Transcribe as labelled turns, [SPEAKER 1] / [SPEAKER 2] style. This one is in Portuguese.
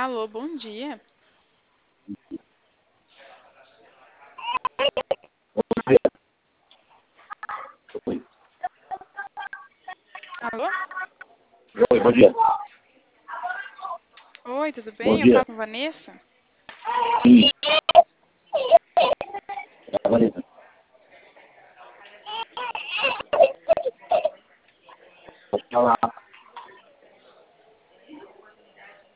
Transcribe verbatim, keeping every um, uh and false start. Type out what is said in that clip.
[SPEAKER 1] Alô, bom dia.
[SPEAKER 2] Oi,
[SPEAKER 1] Alô?
[SPEAKER 2] Oi, bom dia.
[SPEAKER 1] Oi, tudo
[SPEAKER 2] Bom
[SPEAKER 1] bem? Eu
[SPEAKER 2] dia.
[SPEAKER 1] falo com Vanessa?
[SPEAKER 2] Sim, é a Vanessa. Pode falar.